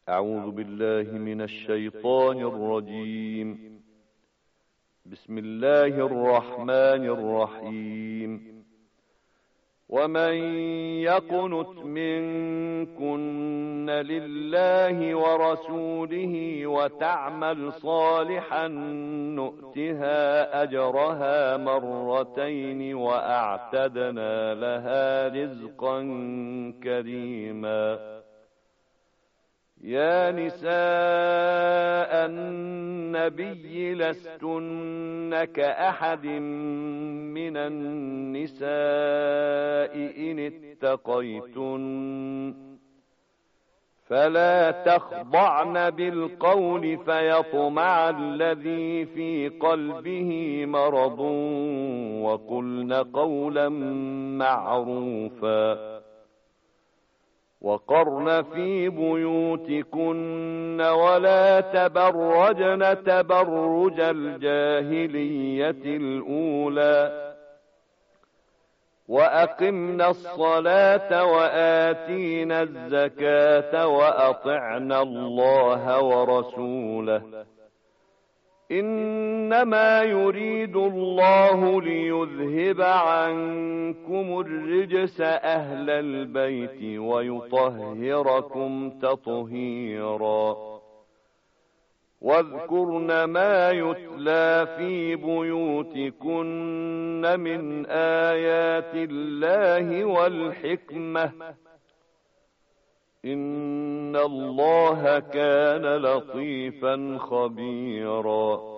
أعوذ بالله من الشيطان الرجيم. بسم الله الرحمن الرحيم. ومن يقنت منكن لله ورسوله وتعمل صالحا نؤتها أجرها مرتين وأعتدنا لها رزقا كريما. يا نساء النبي لستن كأحد من النساء إن اتقيتن فلا تخضعن بالقول فيطمع الذي في قلبه مرض وقلن قولا معروفا. وقرن في بيوتكن ولا تبرجن تبرج الجاهلية الأولى وأقمنا الصلاة وآتينا الزكاة وأطعنا الله ورسوله إنما يريد الله ليذهب عنكم الرجس أهل البيت ويطهركم تطهيرا. واذكرن ما يتلى في بيوتكن من آيات الله والحكمة إن الله كان لطيفا خبيرا.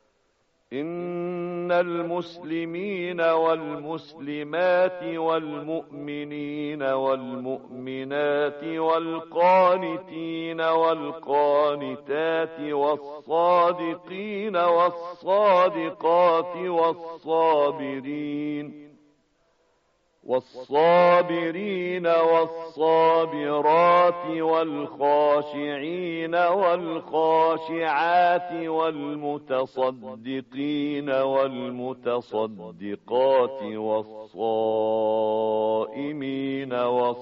إن المسلمين والمسلمات والمؤمنين والمؤمنات والقانتين والقانتات والصادقين والصادقات والصابرين والصابرات والخاشعين والخاشعات والمتصدقين والمتصدقات والصائمين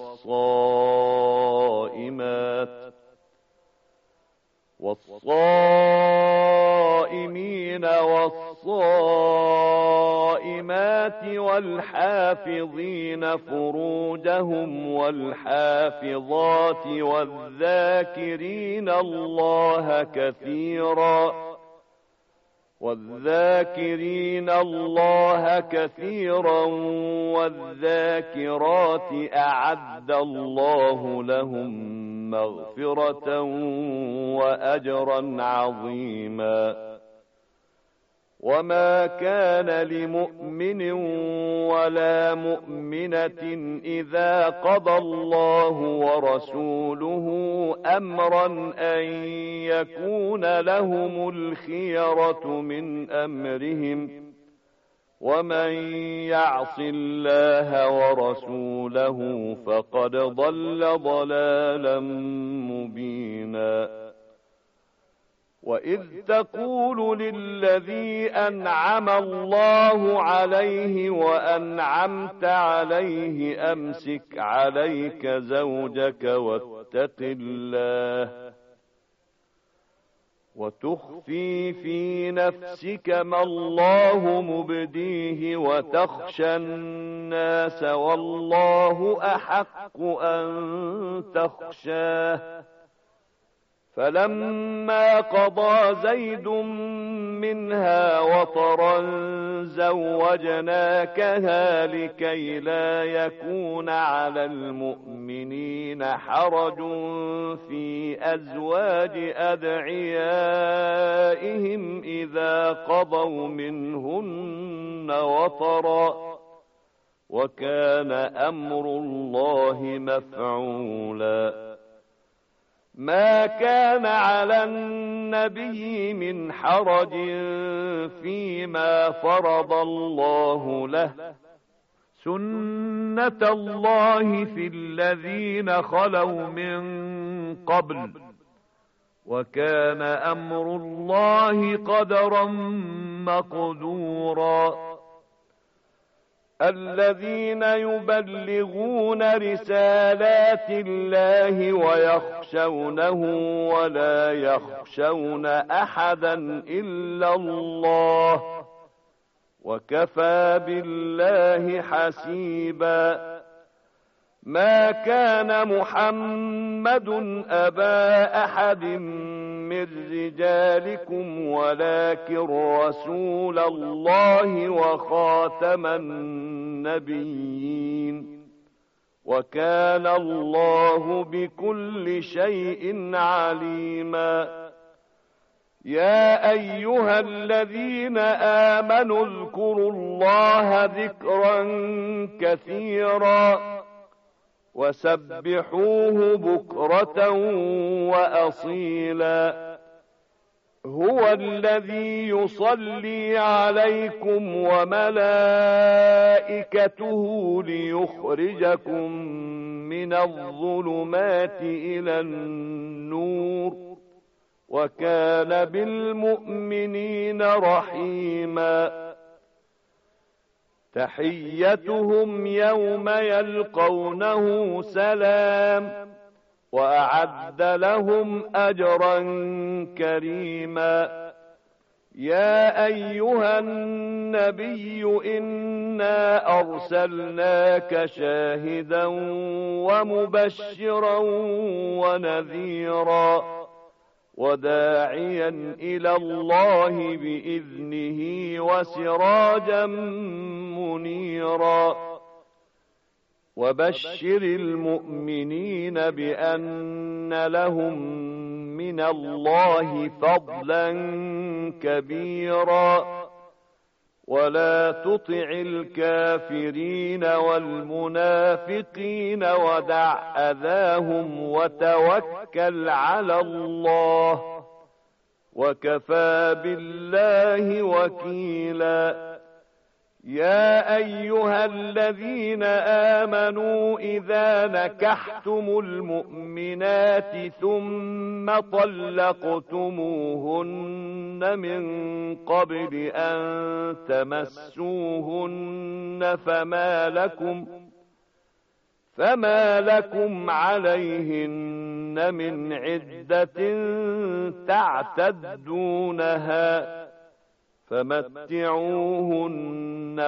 والصائمات والحافظين فروجهم والحافظات والذاكرين الله كثيرا والذاكرات أعد الله لهم مغفرة وأجرا عظيما. وما كان لمؤمن ولا مؤمنة إذا قضى الله ورسوله أمرا أن يكون لهم الخيرة من أمرهم ومن يعص الله ورسوله فقد ضل ضلالا مبينا. وإذ تقول للذي أنعم الله عليه وأنعمت عليه أمسك عليك زوجك واتق الله وتخفي في نفسك ما الله مبديه وتخشى الناس والله أحق أن تخشاه. فلما قضى زيد منها وطرا زوجناكها لكي لا يكون على المؤمنين حرج في أزواج أدعيائهم إذا قضوا منهن وطرا وكان أمر الله مفعولا. ما كان على النبي من حرج فيما فرض الله له سنة الله في الذين خلوا من قبل وكان أمر الله قدرا مقدورا. الذين يبلغون رسالات الله ويخشونه ولا يخشون أحدا إلا الله وكفى بالله حسيبا ما كان محمد أبا أحد من رجالكم ولكن رسول الله وخاتم النبيين وكان الله بكل شيء عليما يا أيها الذين آمنوا اذكروا الله ذكرا كثيرا وسبحوه بكرة وأصيلا هو الذي يصلي عليكم وملائكته ليخرجكم من الظلمات إلى النور وكان بالمؤمنين رحيما تحيتهم يوم يلقونه سلام وأعد لهم أجرا كريما يا أيها النبي إنا أرسلناك شاهدا ومبشرا ونذيرا وداعيا إلى الله بإذنه وسراجا منيرا وبشر المؤمنين بأن لهم من الله فضلا كبيرا ولا تطع الكافرين والمنافقين ودع أذاهم وتوكل على الله وكفى بالله وكيلا يا أيها الذين آمنوا إذا نكحتم المؤمنات ثم طلقتموهن من قبل أن تمسوهن فما لكم عليهن من عدة تعتدونها فمتعوهن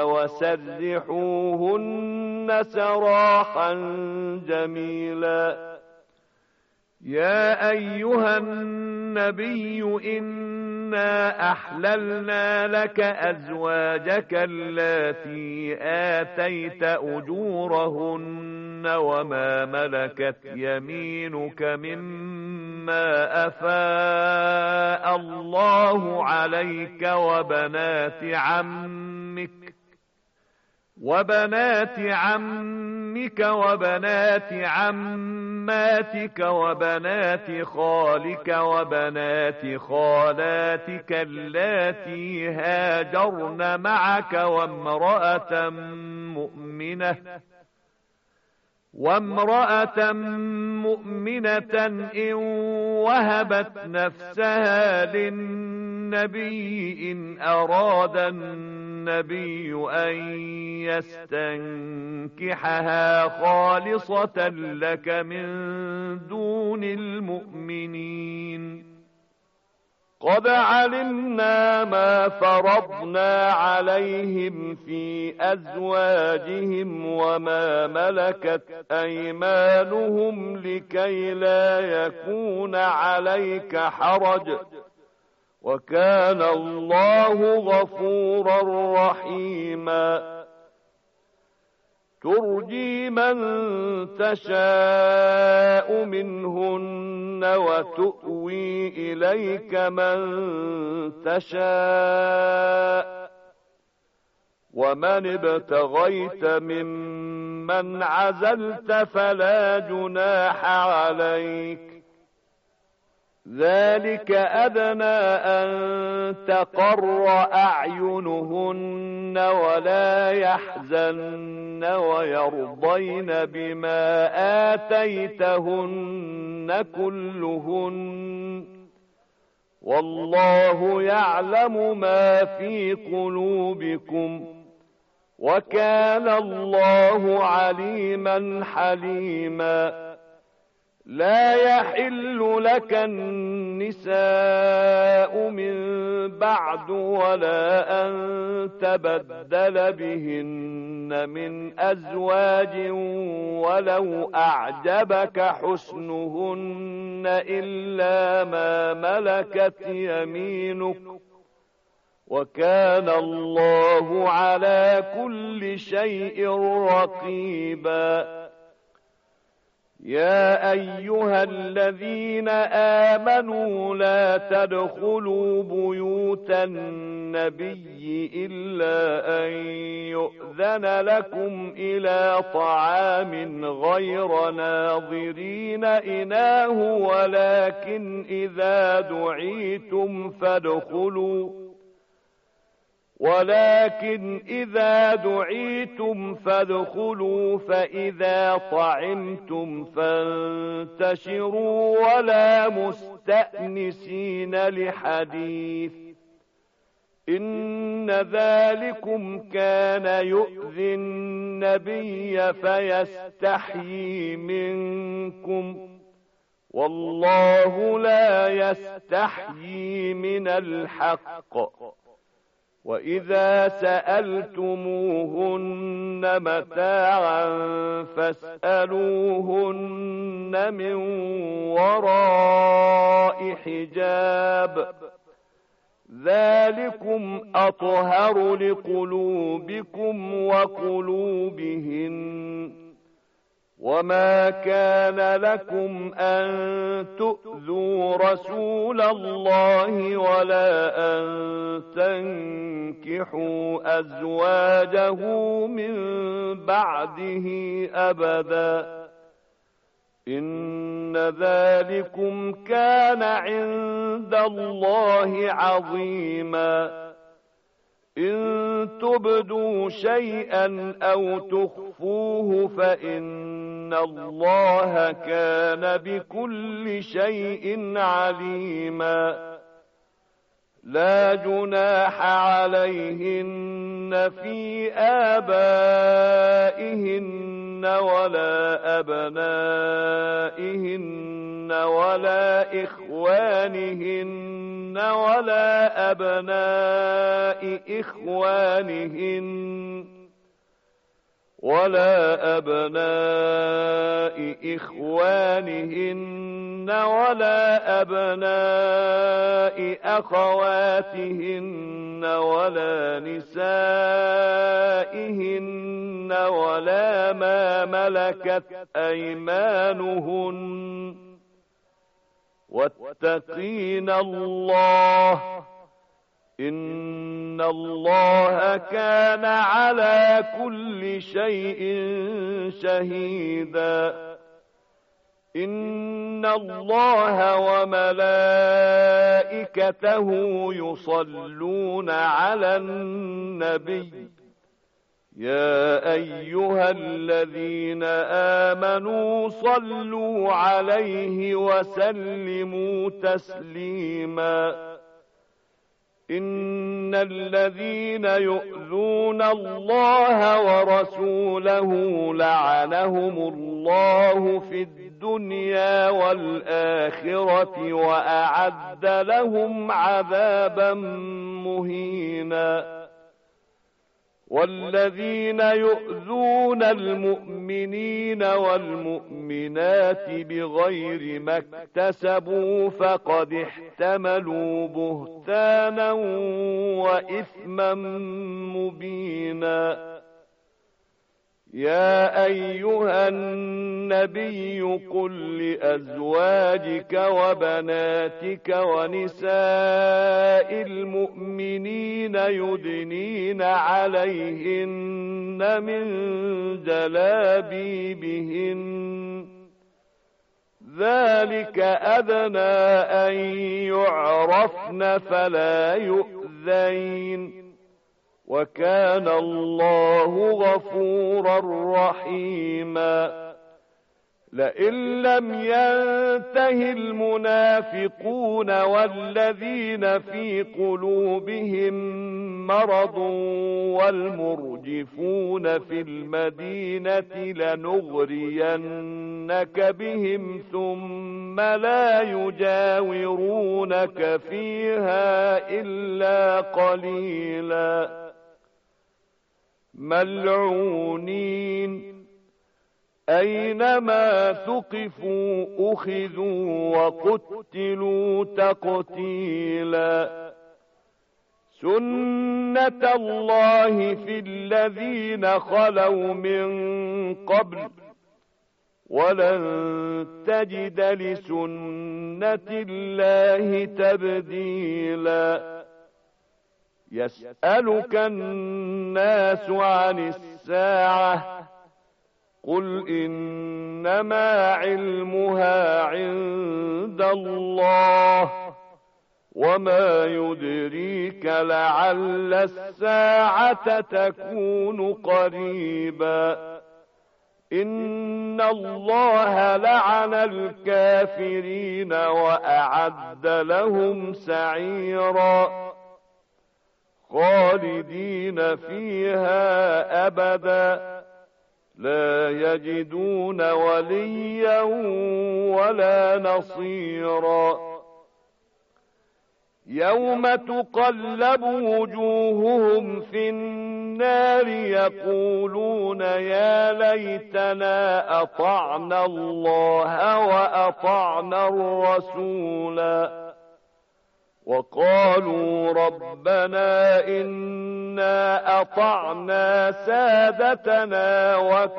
وسرحوهن سراحا جميلا يا أيها النبي إنا أحللنا لك أزواجك اللاتي آتيت أجورهن وما ملكت يمينك مما أفاء الله عليك وبنات عمك وبنات عماتك وبنات خالك وبنات خالاتك اللاتي هاجرن معك وامرأة مؤمنة إن وهبت نفسها للنبي إن أراد النبي أن يستنكحها خالصة لك من دون المؤمنين قد علمنا ما فرضنا عليهم في أزواجهم وما ملكت أيمانهم لكي لا يكون عليك حرج وكان الله غفورا رحيما ترجي من تشاء منهن وتؤوي إليك من تشاء ومن ابتغيت ممن عزلت فلا جناح عليك ذلك أدنى أن تقر أعينهن ولا يحزن ويرضين بما آتيتهن كلهن والله يعلم ما في قلوبكم وكان الله عليما حليما. لا يحل لك النساء من بعد ولا أن تبدل بهن من أزواج ولو أعجبك حسنهن إلا ما ملكت يمينك وكان الله على كل شيء رقيبا. يا أيها الذين آمنوا لا تدخلوا بيوت النبي إلا أن يؤذن لكم إلى طعام غير ناظرين إناه ولكن إذا دعيتم فادخلوا فإذا طعمتم فانتشروا ولا مستأنسين لحديث إن ذلكم كان يؤذي النبي فيستحيي منكم والله لا يستحيي من الحق. وإذا سألتموهن متاعا فاسألوهن من وراء حجاب ذلكم أطهر لقلوبكم وقلوبهن. وما كان لكم أن تؤذوا رسول الله ولا أن تنكحوا أزواجه من بعده أبدا إن ذلكم كان عند الله عظيما. إن تبدوا شيئا أو تخفوه فإن الله كان بكل شيء عليما. لا جناح عليهن في آبائهن ولا أبنائهن ولا إخوانهن ولا أبناء إخوانهن ولا أبناء أخواتهن ولا نسائهن ولا ما ملكت أيمانهن واتقين الله إن الله كان على كل شيء شهيدا. إن الله وملائكته يصلون على النبي يا أيها الذين آمنوا صلوا عليه وسلموا تسليما. إن الذين يؤذون الله ورسوله لعنهم الله في الدنيا والآخرة وأعد لهم عذابا مهينا. والذين يؤذون المؤمنين والمؤمنات بغير ما اكتسبوا فقد احتملوا بهتانا وإثما مبينا. يا أيها النبي قل لأزواجك وبناتك ونساء المؤمنين يدنين عليهن من جلابيبهن ذلك أدنى أن يعرفن فلا يؤذين وكان الله غفورا رحيما. لئن لم ينته المنافقون والذين في قلوبهم مرض والمرجفون في المدينة لنغرينك بهم ثم لا يجاورونك فيها إلا قليلا ملعونين أينما ثقفوا أخذوا وقتلوا تقتيلا سنة الله في الذين خلوا من قبل ولن تجد لسنة الله تبديلا يسألك الناس عن الساعة قل إنما علمها عند الله وما يدريك لعل الساعة تكون قريبا إن الله لعن الكافرين وأعد لهم سعيرا خالدين فيها أبدا لا يجدون وليا ولا نصيرا يوم تقلب وجوههم في النار يقولون يا ليتنا أطعنا الله وأطعنا الرسولا وقالوا ربنا إنا أطعنا سادتنا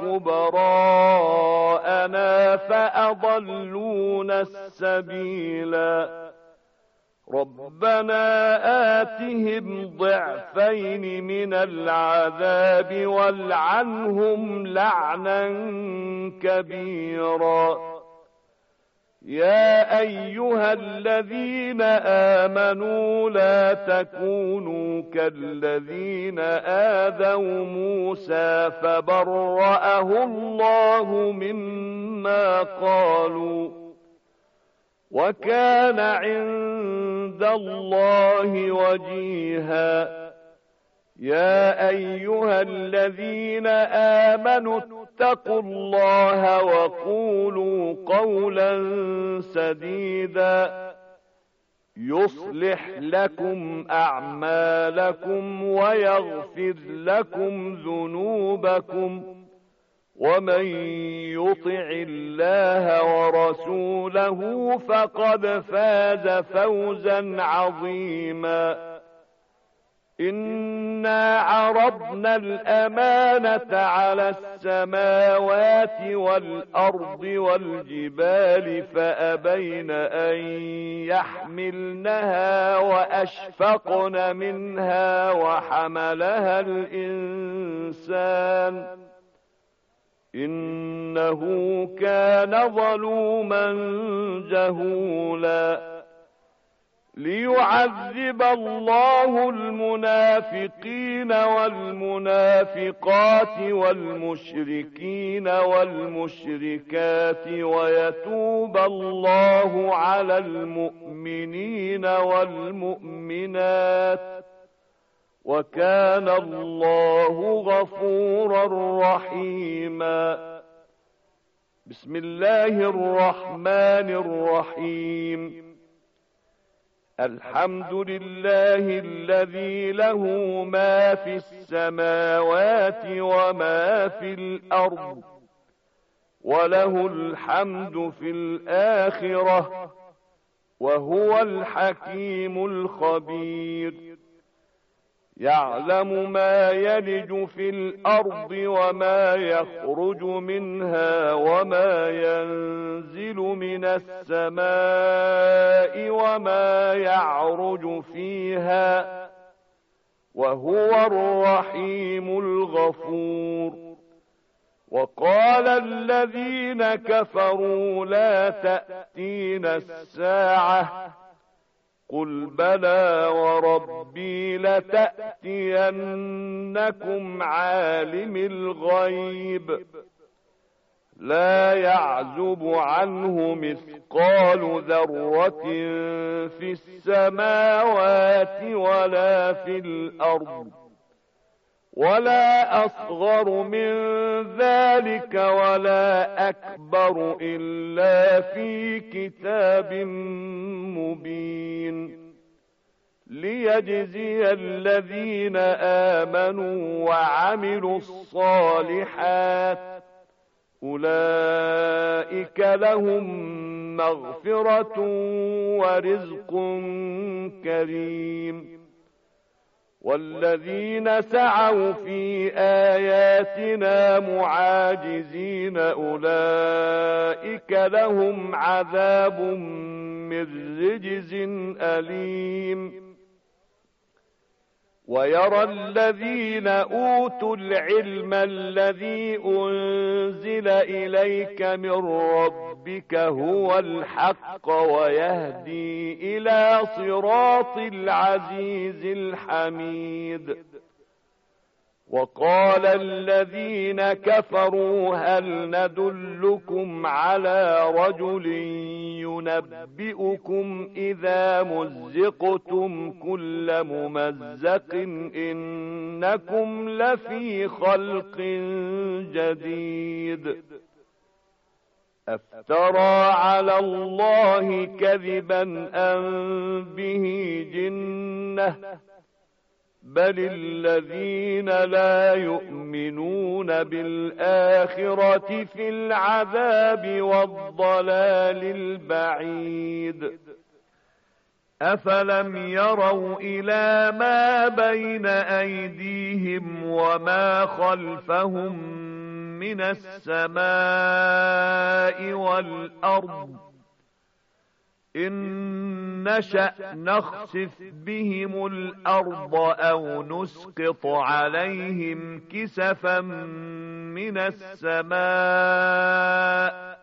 وكبراءنا فأضلونا السبيلا ربنا آتهم ضعفين من العذاب والعنهم لعنا كبيرا يا أيها الذين آمنوا لا تكونوا كالذين آذوا موسى فبرأه الله مما قالوا وكان عند الله وجيها يا أيها الذين آمنوا اتقوا الله وقولوا قولا سديدا يصلح لكم أعمالكم ويغفر لكم ذنوبكم ومن يطع الله ورسوله فقد فاز فوزا عظيما إنا عرضنا الأمانة على السماوات والأرض والجبال فأبين أن يحملنها وأشفقن منها وحملها الإنسان إنه كان ظلوما جهولا ليعذب الله المنافقين والمنافقات والمشركين والمشركات ويتوب الله على المؤمنين والمؤمنات وكان الله غفورا رحيما بسم الله الرحمن الرحيم الحمد لله الذي له ما في السماوات وما في الأرض وله الحمد في الآخرة وهو الحكيم الخبير يعلم ما يلج في الأرض وما يخرج منها وما ينزل من السماء وما يعرج فيها وهو الرحيم الغفور وقال الذين كفروا لا تأتينا الساعة قل بلى وربي لتأتينكم عالم الغيب لا يعزب عنه مثقال ذرة في السماوات ولا في الأرض ولا أصغر من ذلك ولا أكبر إلا في كتاب مبين ليجزي الذين آمنوا وعملوا الصالحات أولئك لهم مغفرة ورزق كريم والذين سعوا في آياتنا معاجزين أولئك لهم عذاب من رجز أليم ويرى الذين أوتوا العلم الذي أنزل إليك من ربك هو الحق ويهدي إلى صراط العزيز الحميد وقال الذين كفروا هل ندلكم على رجل ينبئكم إذا مزقتم كل ممزق إنكم لفي خلق جديد أفترى على الله كذبا أم به جنة بل الذين لا يؤمنون بالآخرة في العذاب والضلال البعيد أفلم يروا إلى ما بين أيديهم وما خلفهم من السماء والأرض إن نشأ نخسف بهم الأرض أو نسقط عليهم كسفا من السماء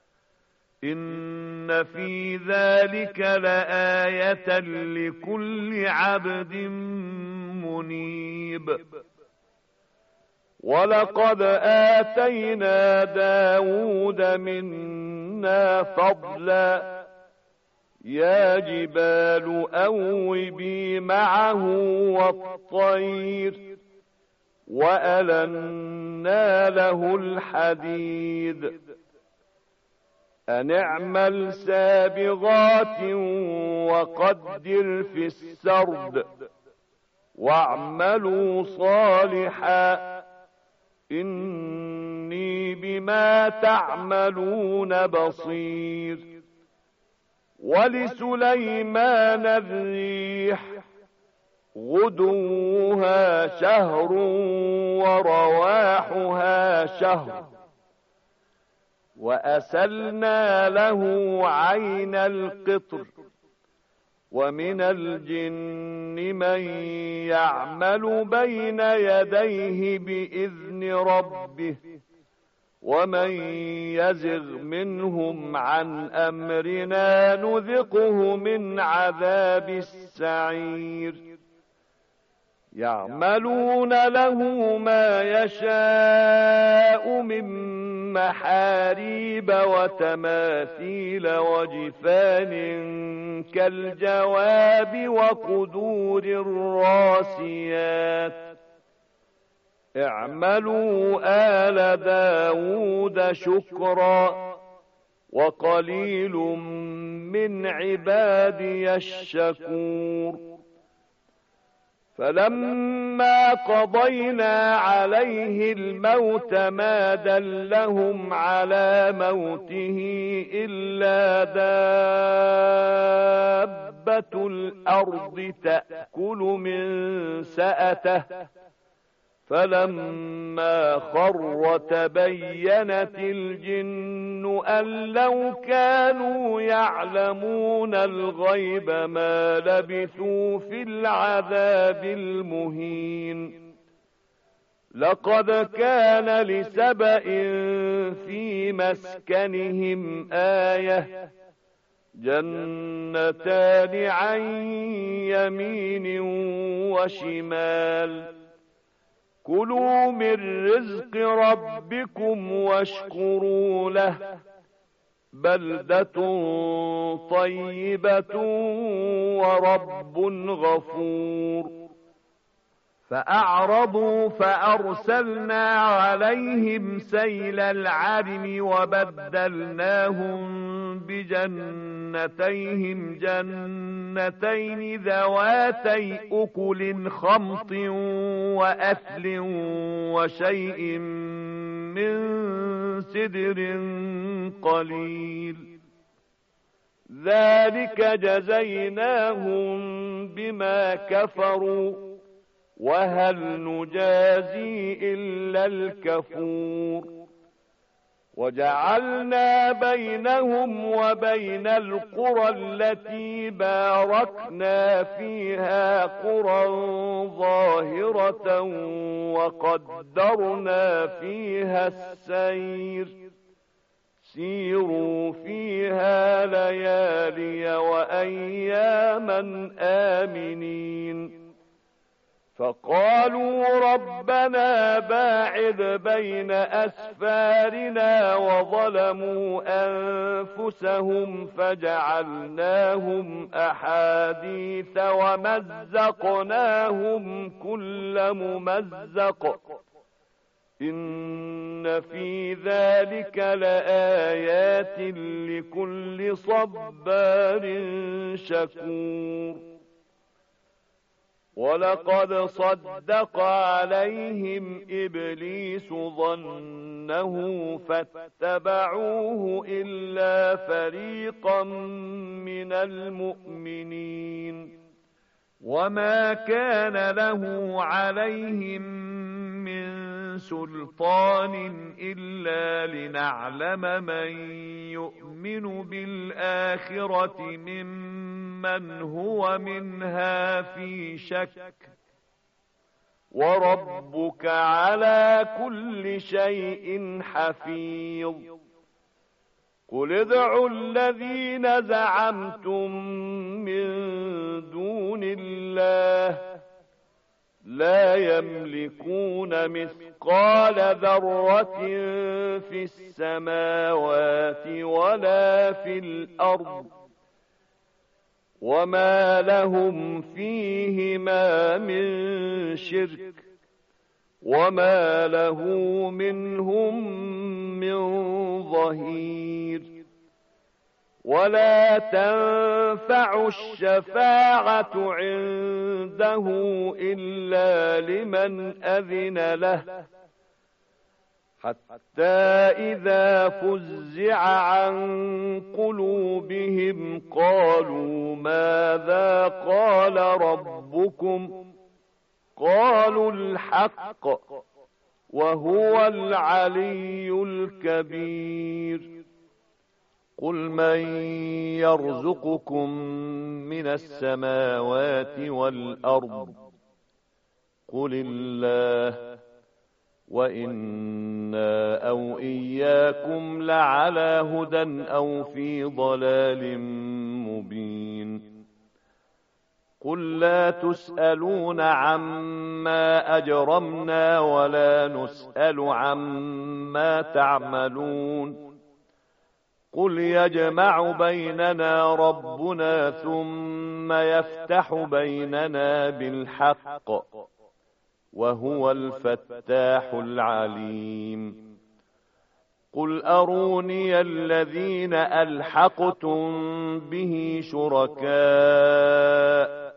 إن في ذلك لآية لكل عبد منيب ولقد آتينا داود منا فضلا يا جبال أوبي معه والطير وألنا له الحديد أن اعمل سابغات وقدر في السرد واعملوا صالحا إني بما تعملون بصير ولسليمان الريح غدوها شهر ورواحها شهر وأسلنا له عين القطر ومن الجن من يعمل بين يديه بإذن ربه ومن يزغ منهم عن أمرنا نذقه من عذاب السعير يعملون له ما يشاء من محاريب وتماثيل وجفان كالجواب وقدور الراسيات اعملوا آل داود شكرا وقليل من عبادي الشكور فلما قضينا عليه الموت ما دلهم على موته إلا دابة الأرض تأكل من سأته فلما خر تبينت الجن أن لو كانوا يعلمون الغيب ما لبثوا في العذاب المهين لقد كان لسبأ في مسكنهم آية جنتان عن يمين وشمال كلوا من رزق ربكم واشكروا له بلدة طيبة ورب غفور فأعرضوا فأرسلنا عليهم سيل العرم وبدلناهم بجنتيهم جنتين ذواتي أكل خمط وأثل وشيء من سدر قليل ذلك جزيناهم بما كفروا وهل نجازي إلا الكفور وجعلنا بينهم وبين القرى التي باركنا فيها قرى ظاهرة وقدرنا فيها السير سيروا فيها ليالي وأياما آمنين فقالوا ربنا باعد بين أسفارنا وظلموا أنفسهم فجعلناهم أحاديث ومزقناهم كل ممزق إن في ذلك لآيات لكل صبار شكور ولقد صدق عليهم إبليس ظنه فاتبعوه إلا فريقا من المؤمنين وما كان له عليهم من سلطان إلا لنعلم من يؤمن بالآخرة ممن هو منها في شك وربك على كل شيء حفيظ قل ادعوا الذين زعمتم من دون الله لا يملكون مثقال ذرة في السماوات ولا في الأرض وما لهم فيهما من شرك وما له منهم من ظهير ولا تنفع الشفاعة عنده إلا لمن أذن له حتى إذا فزع عن قلوبهم قالوا ماذا قال ربكم قالوا الحق وهو العلي الكبير قل من يرزقكم من السماوات والأرض قل الله وإنا أو إياكم لعلى هدى أو في ضلال مبين قل لا تسألون عما أجرمنا ولا نسأل عما تعملون قل يجمع بيننا ربنا ثم يفتح بيننا بالحق وهو الفتاح العليم قل أروني الذين ألحقتم به شركاء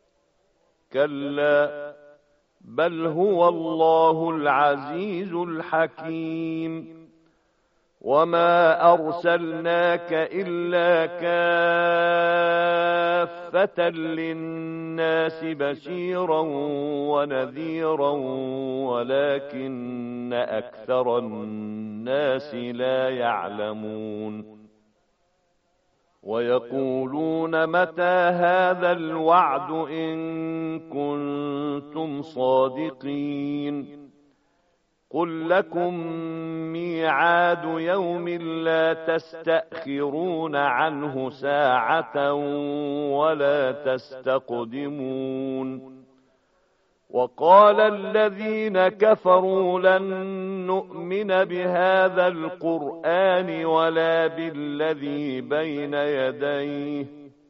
كلا بل هو الله العزيز الحكيم وما أرسلناك إلا كافة للناس بشيرا ونذيرا ولكن أكثر الناس لا يعلمون ويقولون متى هذا الوعد إن كنتم صادقين قل لكم ميعاد يوم لا تستأخرون عنه ساعة ولا تستقدمون وقال الذين كفروا لن نؤمن بهذا القرآن ولا بالذي بين يديه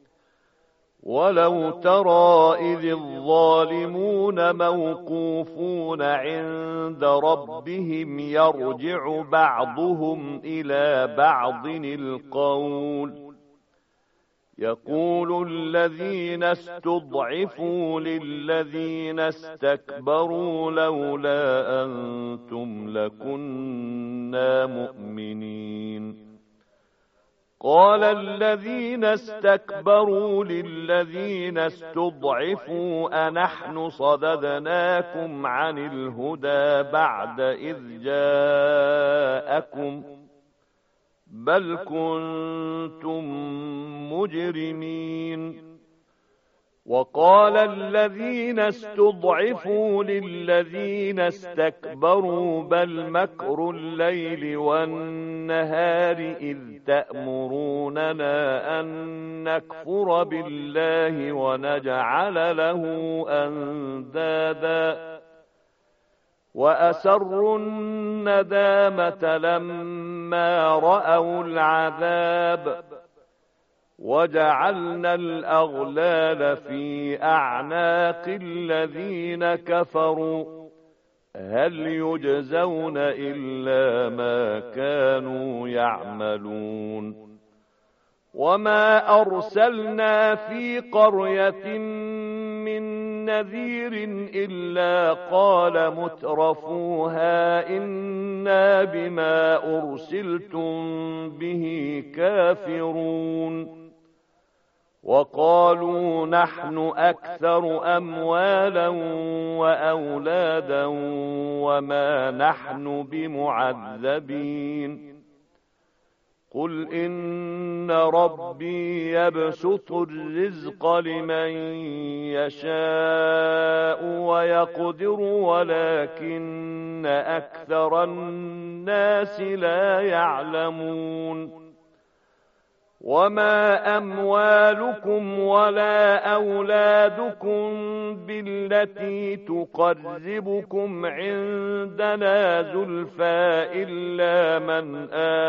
ولو ترى إذ الظالمون موقوفون عند ربهم يرجع بعضهم إلى بعض القول يقول الذين استضعفوا للذين استكبروا لولا أنتم لكنا مؤمنين قال الذين استكبروا للذين استضعفوا أنحن صددناكم عن الهدى بعد إذ جاءكم بل كنتم مجرمين وقال الذين استضعفوا للذين استكبروا بل مكر الليل والنهار إذ تأمروننا أن نكفر بالله ونجعل له أندادا وأسروا الندامة لما رأوا العذاب وجعلنا الأغلال في أعناق الذين كفروا هل يجزون إلا ما كانوا يعملون وما أرسلنا في قرية من نذير إلا قال مترفوها إنا بما أرسلتم به كافرون وقالوا نحن أكثر أموالا وأولادا وما نحن بمعذبين قل إن ربي يبسط الرزق لمن يشاء ويقدر ولكن أكثر الناس لا يعلمون وما أموالكم ولا أولادكم بالتي تقربكم عندنا زلفى إلا من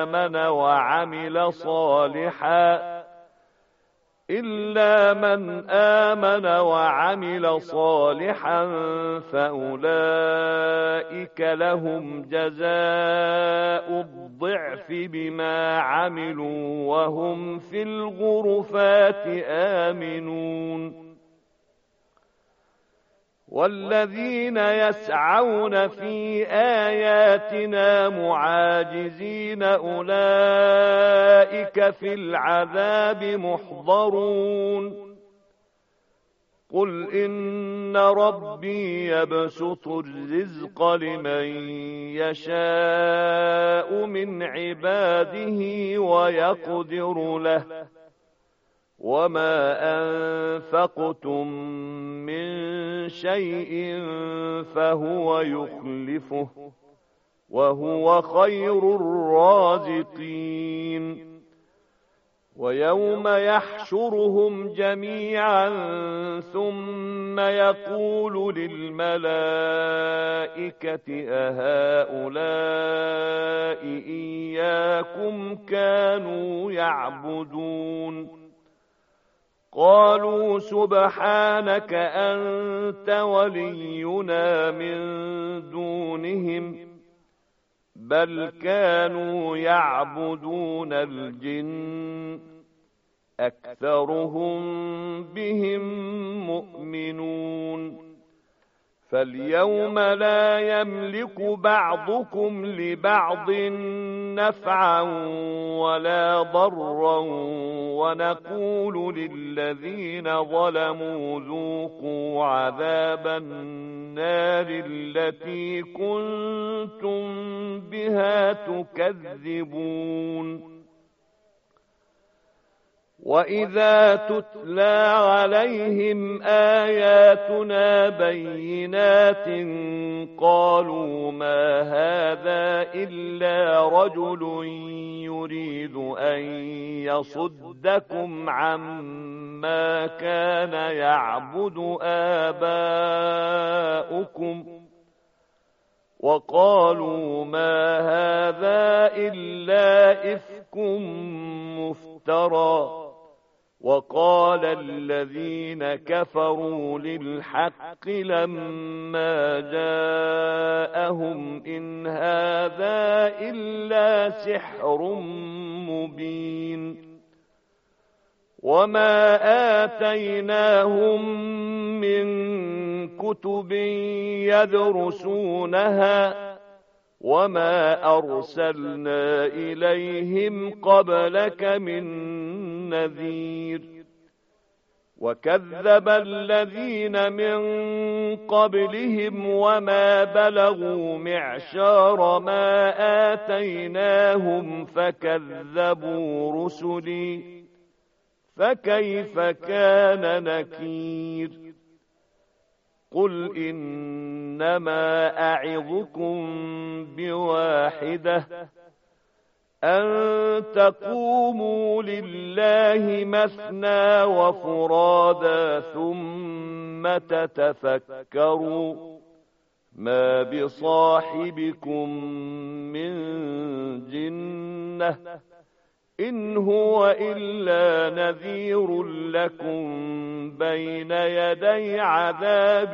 آمن وعمل صالحا فأولئك لهم جزاء الضعف بما عملوا وهم في الغرفات آمنون والذين يسعون في آياتنا معاجزين أولئك في العذاب محضرون قل إن ربي يبسط الرزق لمن يشاء من عباده ويقدر له وما أنفقتم من شيء فهو يخلفه وهو خير الرازقين ويوم يحشرهم جميعا ثم يقول للملائكة أهؤلاء إياكم كانوا يعبدون قالوا سبحانك أنت ولينا من دونهم بل كانوا يعبدون الجن أكثرهم بهم مؤمنون فاليوم لا يملك بعضكم لبعض نفعا ولا ضرا ونقول للذين ظلموا ذوقوا عذاب النار التي كنتم بها تكذبون وإذا تتلى عليهم آياتنا بينات قالوا ما هذا إلا رجل يريد أن يصدكم عما ما كان يعبد آباؤكم وقالوا ما هذا إلا إفك مفترى وقال الذين كفروا للحق لما جاءهم إن هذا إلا سحر مبين وما آتيناهم من كتب يدرسونها وما أرسلنا إليهم قبلك من نذير وكذب الذين من قبلهم وما بلغوا معشار ما آتيناهم فكذبوا رسلي فكيف كان نكير قل إنما أعظكم بواحدة أن تقوموا لله مثنى وفرادا ثم تتفكروا ما بصاحبكم من جنة إن هو إلا نذير لكم بين يدي عذاب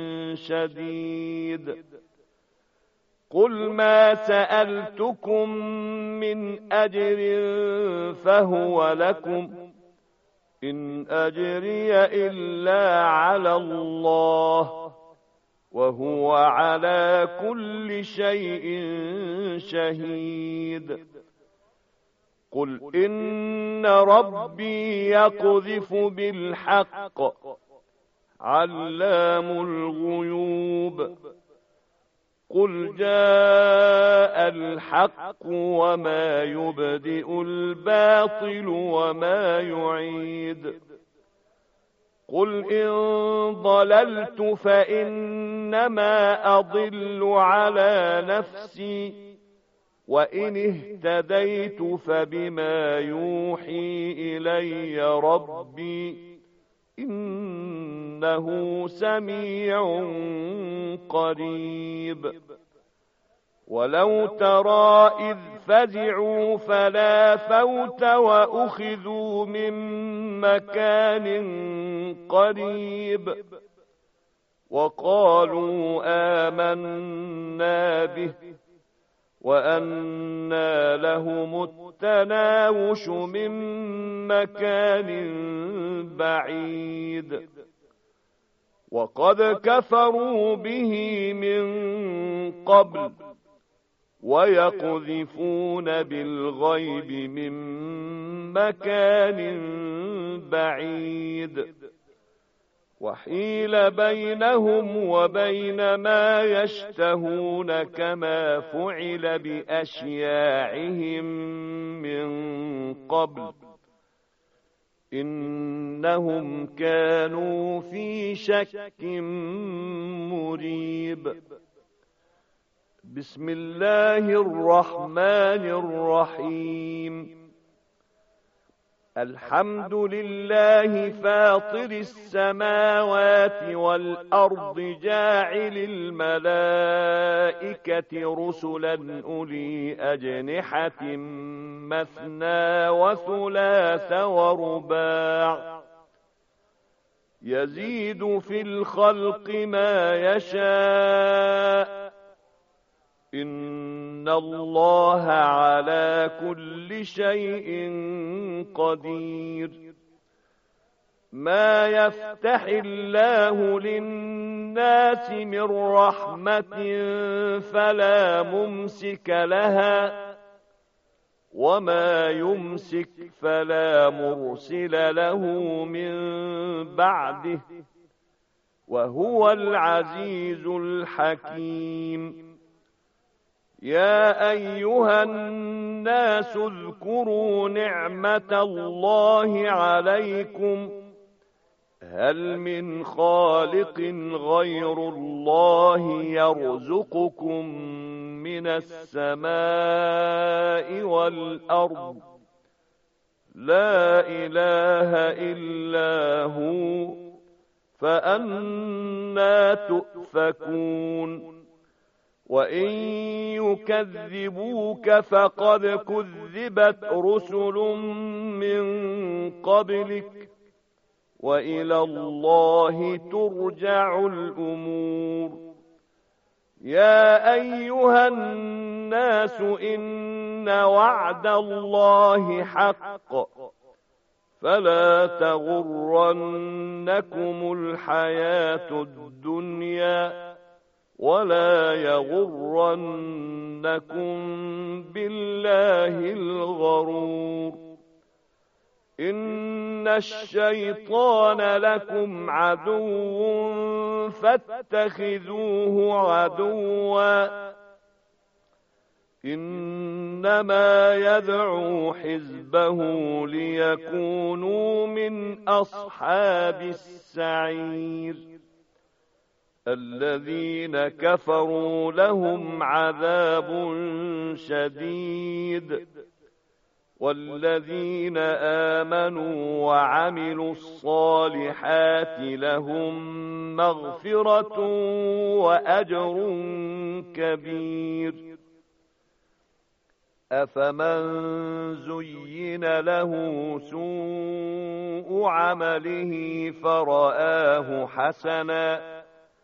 شديد قل ما سألتكم من أجر فهو لكم إن أجري إلا على الله وهو على كل شيء شهيد قل إن ربي يقذف بالحق علام الغيوب قل جاء الحق وما يبدئ الباطل وما يعيد قل إن ضللت فإنما أضل على نفسي وإن اهتديت فبما يوحي إلي ربي إنه سميع قريب ولو ترى إذ فزعوا فلا فوت وأخذوا من مكان قريب وقالوا آمنا به وأنى لهم التناوش من مكان بعيد وقد كفروا به من قبل ويقذفون بالغيب من مكان بعيد وحيل بينهم وبين ما يشتهون كما فعل بأشياعهم من قبل إنهم كانوا في شك مريب بسم الله الرحمن الرحيم الحمد لله فاطر السماوات والأرض جاعل الملائكة رسلا أولي أجنحة مثنى وثلاث ورباع يزيد في الخلق ما يشاء إن الله على كل شيء قدير ما يفتح الله للناس من رحمة فلا ممسك لها وما يمسك فلا مرسل له من بعده وهو العزيز الحكيم يا أيها الناس اذكروا نعمة الله عليكم هل من خالق غير الله يرزقكم من السماء والأرض لا إله إلا هو فأنى تؤفكون وإن يكذبوك فقد كذبت رسل من قبلك وإلى الله ترجع الأمور يا أيها الناس إن وعد الله حق فلا تغرنكم الحياة الدنيا ولا يغرنكم بالله الغرور إن الشيطان لكم عدو فاتخذوه عدوا إنما يدعو حزبه ليكونوا من أصحاب السعير الذين كفروا لهم عذاب شديد والذين آمنوا وعملوا الصالحات لهم مغفرة وأجر كبير أفمن زين له سوء عمله فرآه حسنا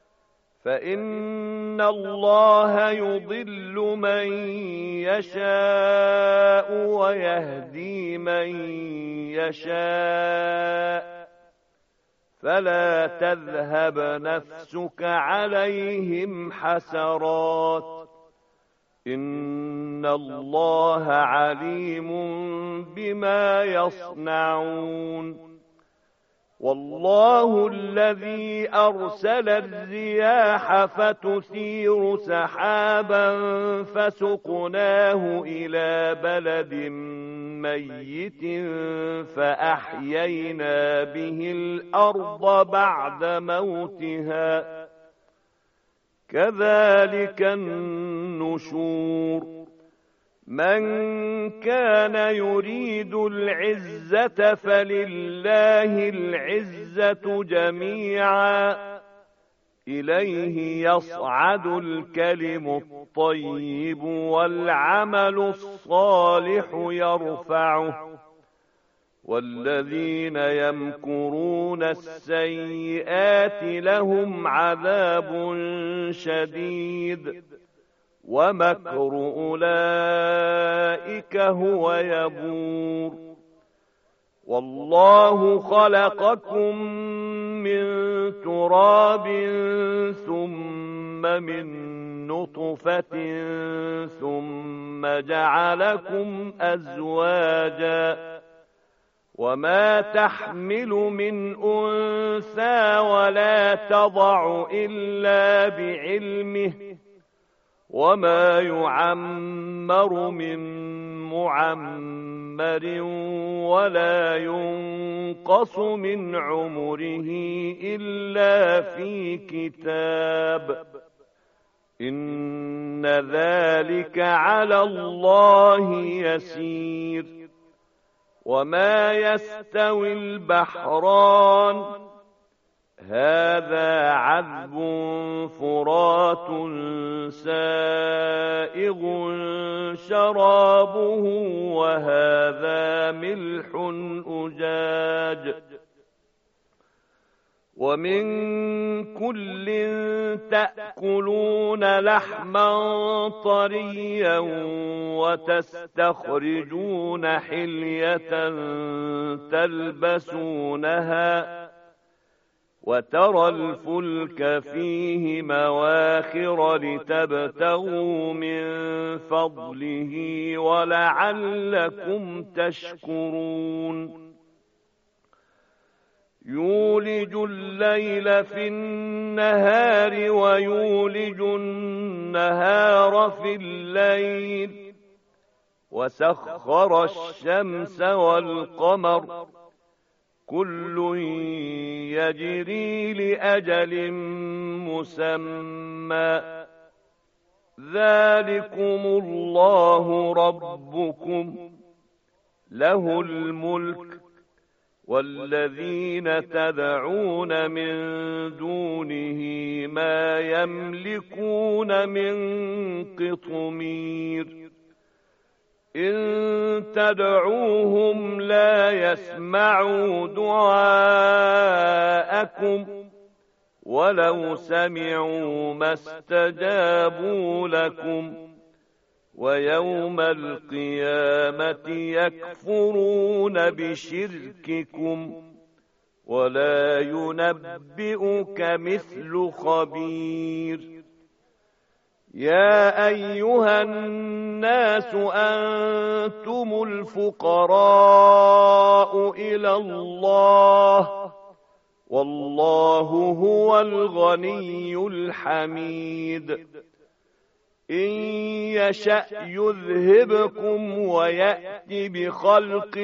فإن الله يضل من يشاء ويهدي من يشاء فلا تذهب نفسك عليهم حسرات إن الله عليم بما يصنعون والله الذي أرسل الرياح فتثير سحابا فسقناه إلى بلد ميت فأحيينا به الأرض بعد موتها كذلك النشور من كان يريد العزة فلله العزة جميعا إليه يصعد الكلم الطيب والعمل الصالح يرفعه والذين يمكرون السيئات لهم عذاب شديد ومكر أولئك هو يبور والله خلقكم من تراب ثم من نطفة ثم جعلكم أزواجا وما تحمل من أنثى ولا تضع إلا بعلمه وما يعمر من معمر ولا ينقص من عمره إلا في كتاب إن ذلك على الله يسير وما يستوي البحران هذا عذب فرات سائغ شرابه وهذا ملح أجاج ومن كل تأكلون لحما طريا وتستخرجون حلية تلبسونها وترى الفلك فيه مواخر لتبتغوا من فضله ولعلكم تشكرون يولج الليل في النهار ويولج النهار في الليل وسخر الشمس والقمر كل يجري لأجل مسمى ذلكم الله ربكم له الملك والذين تدعون من دونه ما يملكون من قطمير إن تدعوهم لا يسمعوا دعاءكم ولو سمعوا ما استجابوا لكم ويوم القيامة يكفرون بشرككم ولا ينبئك مثل خبير يا أيها الناس أنتم الفقراء إلى الله والله هو الغني الحميد إن يشأ يذهبكم ويأت بخلق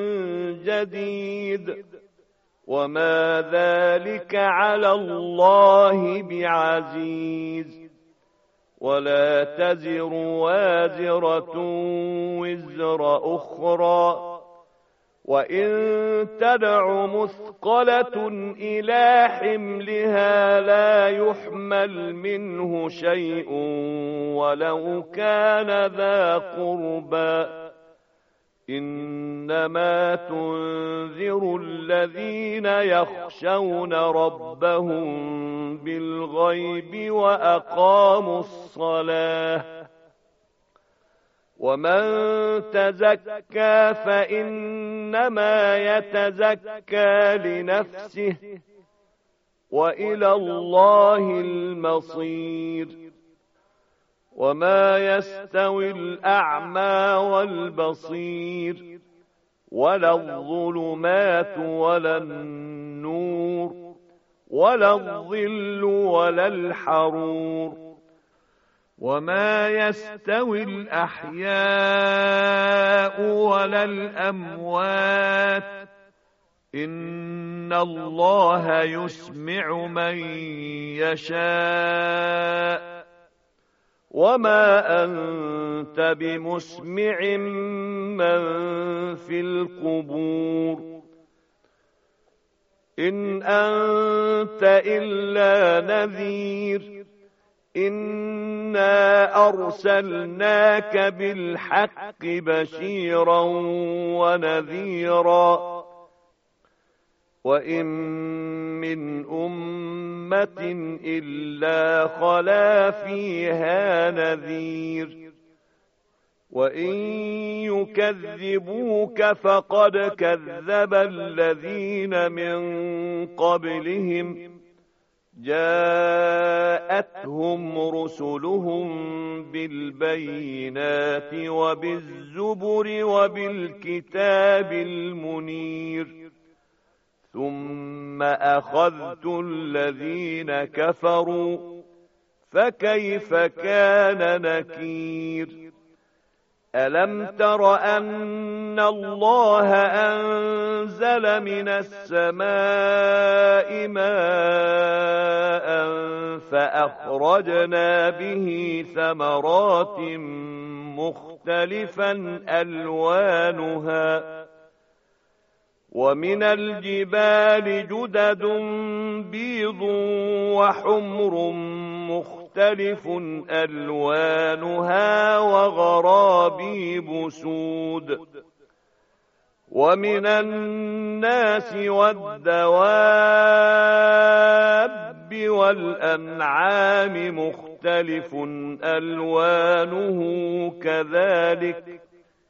جديد وما ذلك على الله بعزيز ولا تزر وازرة وزر أخرى وإن تدع مثقلة إلى حملها لا يحمل منه شيء ولو كان ذا قربى إنما تنذر الذين يخشون ربهم بالغيب وأقاموا الصلاة ومن تزكى فإنما يتزكى لنفسه وإلى الله المصير وما يستوي الأعمى والبصير ولا الظلمات ولا النور ولا الظل ولا الحرور وما يستوي الأحياء ولا الأموات إن الله يسمع من يشاء وما أنت بمسمع من في القبور إن أنت إلا نذير إنا أرسلناك بالحق بشيرا ونذيرا وإن من أمة إلا خلا فيها نذير وإن يكذبوك فقد كذب الذين من قبلهم جاءتهم رسلهم بالبينات وبالزبر وبالكتاب المنير ثم أخذت الذين كفروا فكيف كان نكير ألم تر أن الله أنزل من السماء ماء فأخرجنا به ثمرات مختلفا ألوانها ومن الجبال جدد بيض وحمر مختلف ألوانها وغرابيب سود ومن الناس والدواب والأنعام مختلف ألوانه كذلك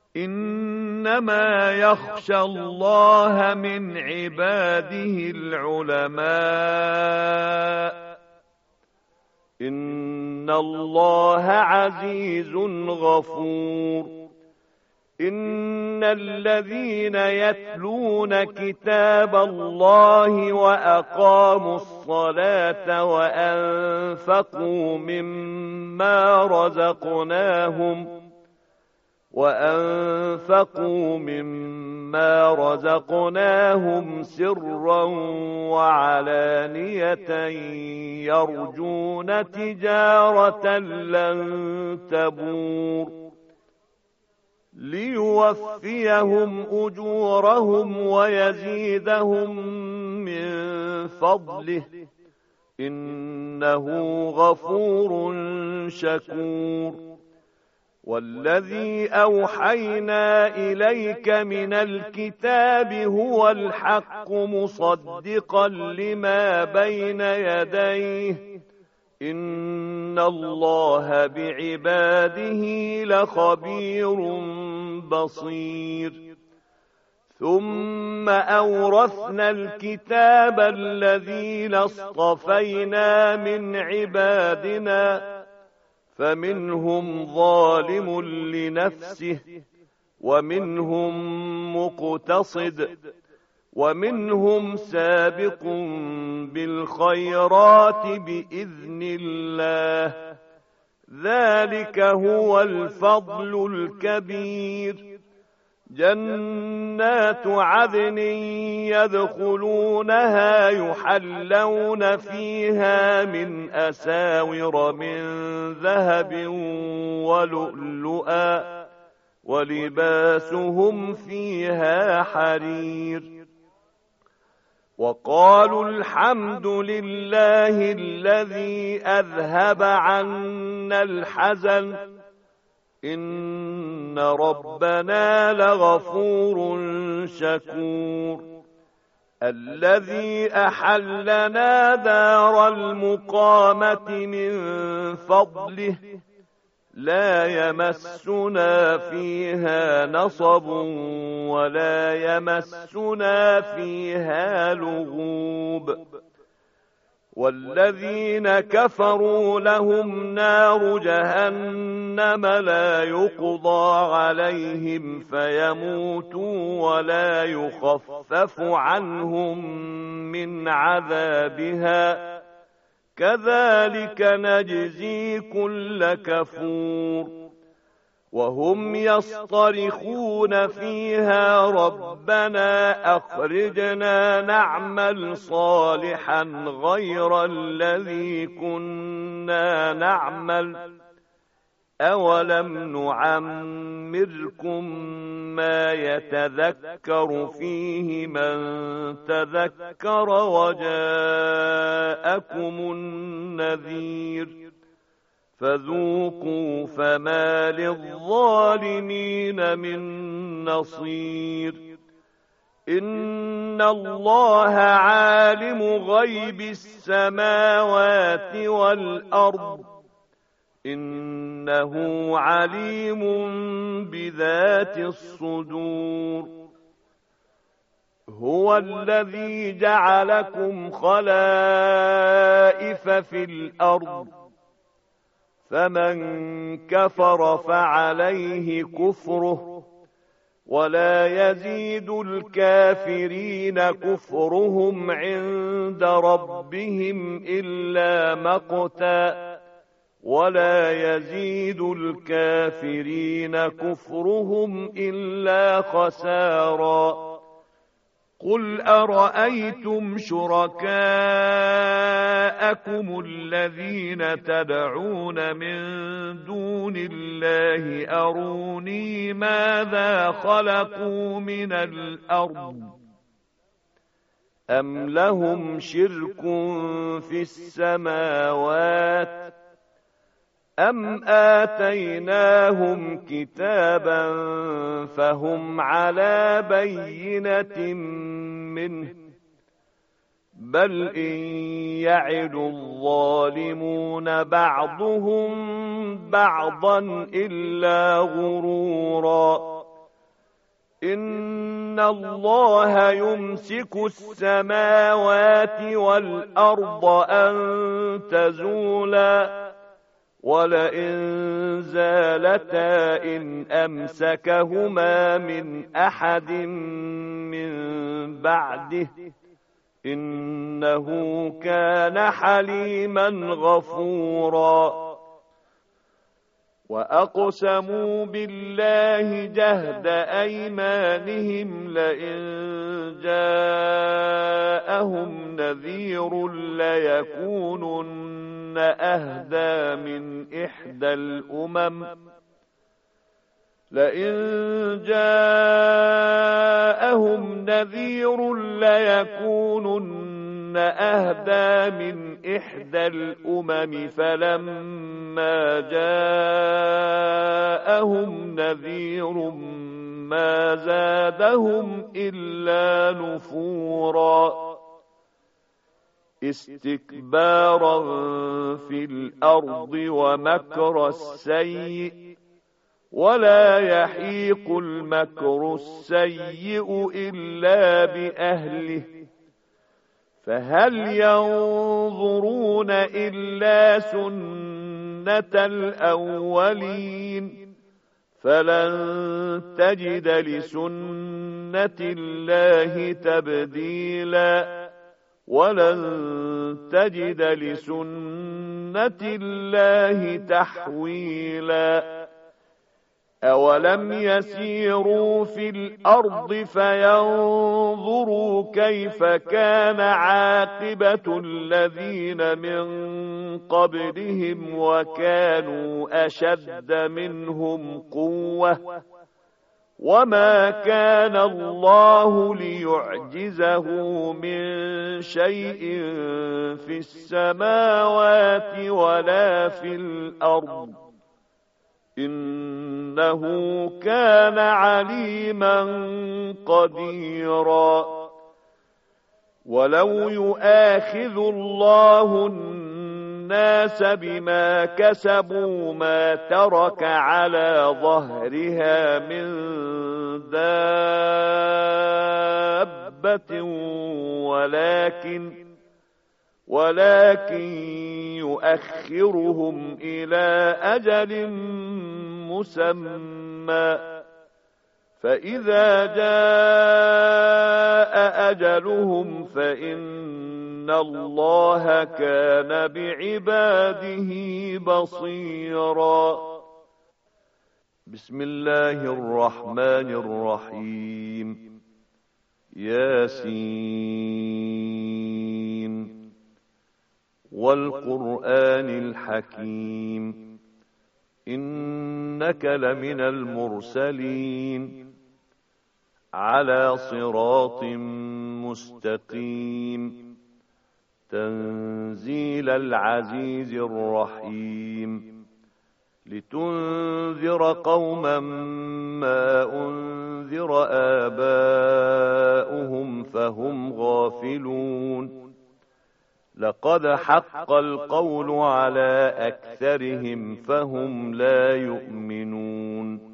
إنما يخشى الله من عباده العلماء إن الله عزيز غفور إن الذين يتلون كتاب الله وأقاموا الصلاة وأنفقوا مما رزقناهم سرا وعلانية يرجون تجارة لن تبور ليوفيهم أجورهم ويزيدهم من فضله إنه غفور شكور. والذي أوحينا إليك من الكتاب هو الحق مصدقا لما بين يديه إن الله بعباده لخبير بصير. ثم أورثنا الكتاب الذين اصطفينا من عبادنا فمنهم ظالم لنفسه ومنهم مقتصد ومنهم سابق بالخيرات بإذن الله ذلك هو الفضل الكبير. جنات عدن يدخلونها يحلون فيها من أساور من ذهب ولؤلؤا ولباسهم فيها حرير. وقالوا الحمد لله الذي أذهب عنا الحزن إن ربنا لغفور شكور. الذي أحلنا دار المقامة من فضله لا يمسنا فيها نصب ولا يمسنا فيها لغوب. والذين كفروا لهم نار جهنم لا يقضى عليهم فيموتوا ولا يخفف عنهم من عذابها كذلك نجزي كل كفور. وهم يصطرخون فيها ربنا أخرجنا نعمل صالحا غير الذي كنا نعمل أولم نعمركم ما يتذكر فيه من تذكر وجاءكم النذير فذوقوا فما للظالمين من نصير. إن الله عالم غيب السماوات والأرض إنه عليم بذات الصدور. هو الذي جعلكم خلائف في الأرض فمن كفر فعليه كفره ولا يزيد الكافرين كفرهم عند ربهم إلا مقتا ولا يزيد الكافرين كفرهم إلا خسارا. قل أرأيتم شركاءكم الذين تدعون من دون الله أروني ماذا خلقوا من الأرض أم لهم شرك في السماوات أم آتيناهم كتابا فهم على بينة منه بل إن يعد الظالمون بعضهم بعضا إلا غرورا. إن الله يمسك السماوات والأرض أن تزولا ولئن زالتا إن أمسكهما من أحد من بعده إنه كان حليما غفورا. وأقسموا بالله جهد أيمانهم لئن جاءهم نذير ليكونن أهدى من إحدى الأمم لئن جاءهم نذير ليكونن أهدى من إحدى الأمم فلما جاءهم نذير ما زادهم إلا نفورا استكبارا في الأرض ومكر السيء ولا يحيق المكر السيء إلا بأهله فهل ينظرون إلا سنة الأولين فلن تجد لسنة الله تبديلا ولن تجد لسنة الله تحويلا أولم يسيروا في الأرض فينظروا كيف كان عاقبة الذين من قبلهم وكانوا أشد منهم قوة وما كان الله ليعجزه من شيء في السماوات ولا في الأرض إنه كان عليما قديرا ولو يؤاخذ الله الناس بما كسبوا ما ترك على ظهرها من دابة ولكن يؤخرهم إلى أجل مسمى فإذا جاء أجلهم فإن الله كان بعباده بصيرا بسم الله الرحمن الرحيم ياسين والقرآن الحكيم إنك لمن المرسلين على صراط مستقيم تنزيل العزيز الرحيم لتنذر قوما ما أنذر آباؤهم فهم غافلون لقد حق القول على أكثرهم فهم لا يؤمنون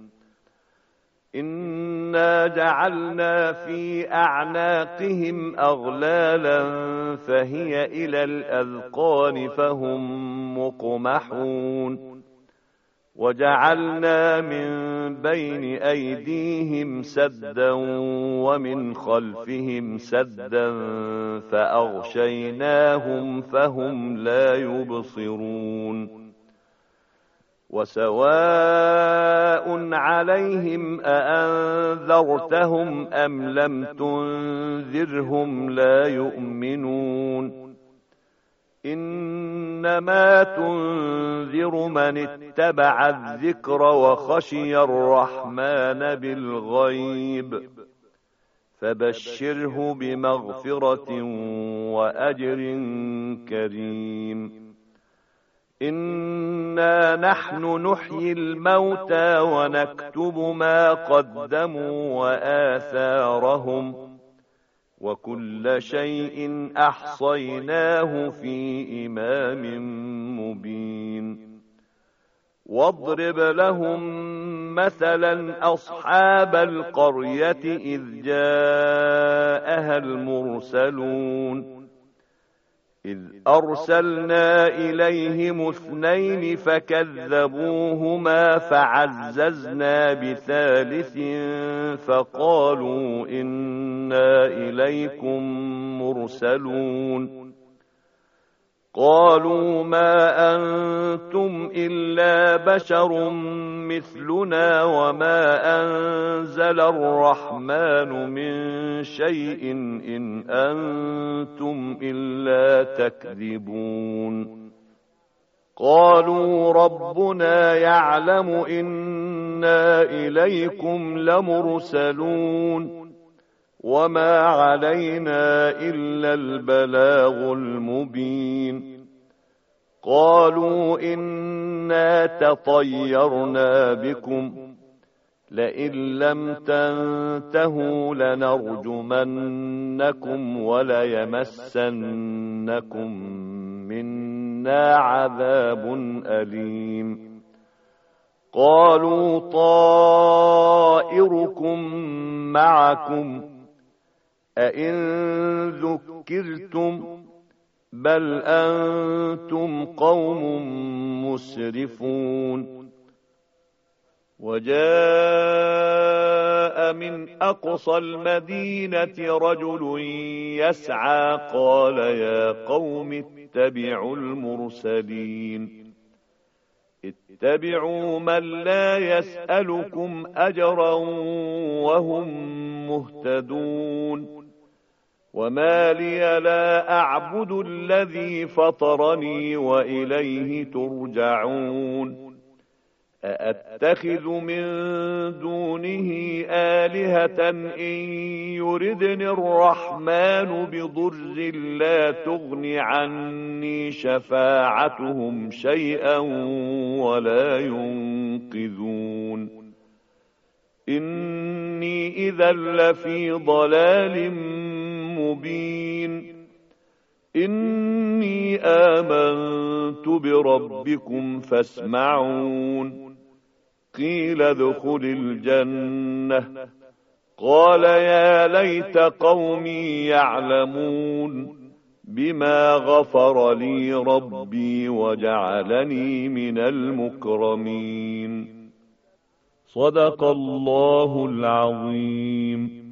إنا جعلنا في أعناقهم أغلالا فهي إلى الأذقان فهم مقمحون وجعلنا من بين أيديهم سدا ومن خلفهم سدا فأغشيناهم فهم لا يبصرون وسواء عليهم أأنذرتهم أم لم تنذرهم لا يؤمنون إنما تنذر من اتبع الذكر وخشي الرحمن بالغيب فبشره بمغفرة وأجر كريم إنا نحن نحيي الموتى ونكتب ما قدموا وآثارهم وكل شيء أحصيناه في إمام مبين واضرب لهم مثلا أصحاب القرية إذ جاءها المرسلون إذ أرسلنا إليهم اثنين فكذبوهما فعززنا بثالث فقالوا إنا إليكم مرسلون قالوا ما أنتم إلا بشر مثلنا وما أنزل الرحمن من شيء إن أنتم إلا تكذبون قالوا ربنا يعلم إنا إليكم لمرسلون وما علينا إلا البلاغ المبين قالوا إنا تطيرنا بكم لئن لم تنتهوا لنرجمنكم وليمسنكم منا عذاب أليم قالوا طائركم معكم أئن ذكرتم بل أنتم قوم مسرفون وجاء من أقصى المدينة رجل يسعى قال يا قوم اتبعوا المرسلين اتبعوا من لا يسألكم أجرا وهم مهتدون وما لي لا أعبد الذي فطرني وإليه ترجعون أأتخذ من دونه آلهة إن يردني الرحمن بضر لا تغن عني شفاعتهم شيئا ولا ينقذون إني إذا لفي ضلال مبين إني آمنت بربكم فاسمعون قيل ادخل الجنة قال يا ليت قومي يعلمون بما غفر لي ربي وجعلني من المكرمين صدق الله العظيم.